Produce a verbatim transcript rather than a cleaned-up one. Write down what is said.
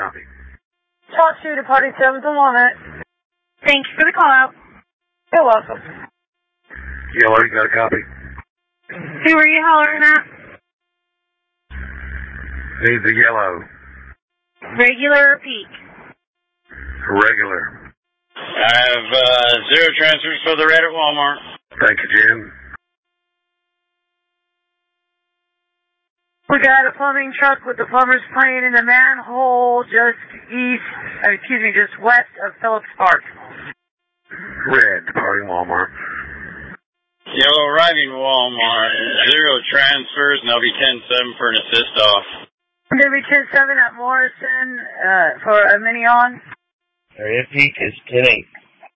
copy? Talk to Departing seventh and Walnut. Thanks for the call out. You're welcome. Yellow, you got a copy? Who were you hollering at? Need the yellow. Regular or peak? Regular. I have uh, zero transfers for the red at Walmart. Thank you, Jim. We got a plumbing truck with the plumbers playing in the manhole just east, uh, excuse me, just west of Phillips Park. Red, departing Walmart. Yellow arriving Walmart. Zero transfers, and I'll be ten seven for an assist off. I'm going to be ten seven at Morrison uh, for a mini on. Area peak is ten eight.